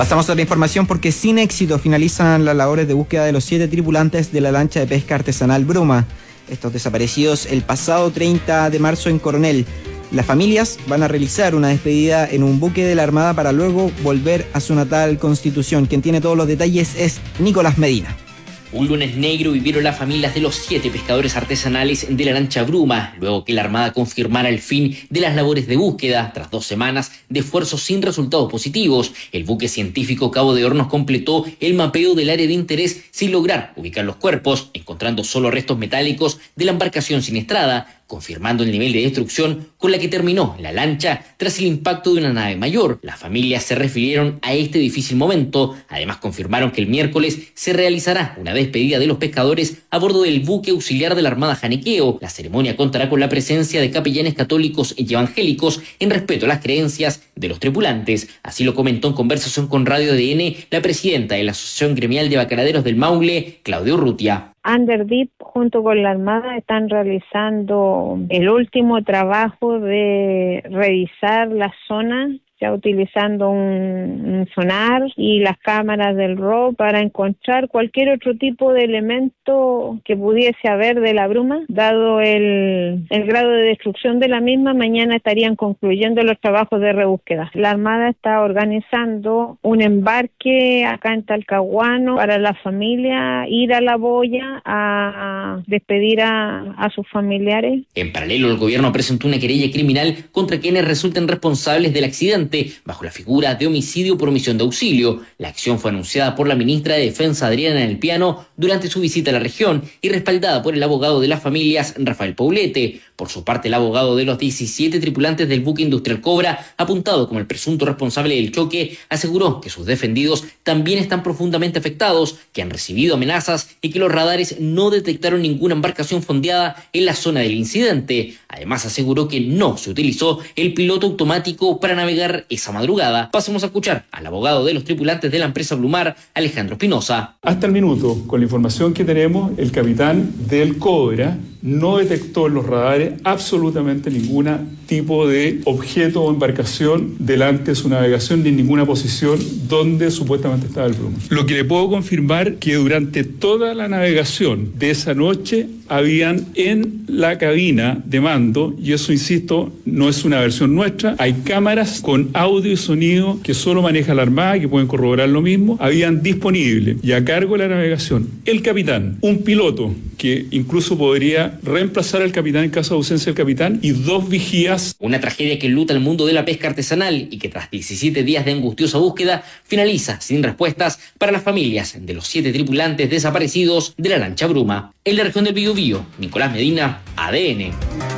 Pasamos a otra información porque sin éxito finalizan las labores de búsqueda de los 7 tripulantes de la lancha de pesca artesanal Bruma. Estos desaparecidos el pasado 30 de marzo en Coronel. Las familias van a realizar una despedida en un buque de la Armada para luego volver a su natal Constitución. Quien tiene todos los detalles es Nicolás Medina. Un lunes negro vivieron las familias de los 7 pescadores artesanales de la lancha Bruma, luego que la Armada confirmara el fin de las labores de búsqueda. Tras 2 semanas de esfuerzos sin resultados positivos, el buque científico Cabo de Hornos completó el mapeo del área de interés sin lograr ubicar los cuerpos, encontrando solo restos metálicos de la embarcación siniestrada, confirmando el nivel de destrucción con la que terminó la lancha tras el impacto de una nave mayor. Las familias se refirieron a este difícil momento. Además, confirmaron que el miércoles se realizará una despedida de los pescadores a bordo del buque auxiliar de la Armada Janequeo. La ceremonia contará con la presencia de capellanes católicos y evangélicos en respeto a las creencias de los tripulantes. Así lo comentó en conversación con Radio ADN la presidenta de la Asociación Gremial de Bacaladeros del Maule, Claudio Urrutia. Underdeep junto con la Armada están realizando el último trabajo de revisar la zona, ya utilizando un sonar y las cámaras del ROV para encontrar cualquier otro tipo de elemento que pudiese haber de la Bruma. Dado el grado de destrucción de la misma, mañana estarían concluyendo los trabajos de rebúsqueda. La Armada está organizando un embarque acá en Talcahuano para la familia, ir a La Boya a despedir a sus familiares. En paralelo, el gobierno presentó una querella criminal contra quienes resulten responsables del accidente, bajo la figura de homicidio por omisión de auxilio. La acción fue anunciada por la ministra de Defensa, Adriana El Piano, durante su visita a la región y respaldada por el abogado de las familias, Rafael Poblete. Por su parte, el abogado de los 17 tripulantes del buque industrial Cobra, apuntado como el presunto responsable del choque, aseguró que sus defendidos también están profundamente afectados, que han recibido amenazas y que los radares no detectaron ninguna embarcación fondeada en la zona del incidente. Además, aseguró que no se utilizó el piloto automático para navegar esa madrugada. Pasemos a escuchar al abogado de los tripulantes de la empresa Blumar, Alejandro Espinosa. Hasta el minuto, con la información que tenemos, el capitán del Cobra no detectó en los radares absolutamente ningún tipo de objeto o embarcación delante de su navegación ni en ninguna posición donde supuestamente estaba el Bruma. Lo que le puedo confirmar que durante toda la navegación de esa noche habían en la cabina de mando, y eso insisto, no es una versión nuestra, hay cámaras con audio y sonido que solo maneja la Armada, que pueden corroborar lo mismo, habían disponible y a cargo de la navegación el capitán, un piloto que incluso podría reemplazar al capitán en caso de ausencia del capitán, y 2 vigías. Una tragedia que enluta el mundo de la pesca artesanal y que tras 17 días de angustiosa búsqueda finaliza sin respuestas para las familias de los 7 tripulantes desaparecidos de la lancha Bruma. En la región del Biobío, Nicolás Medina, ADN.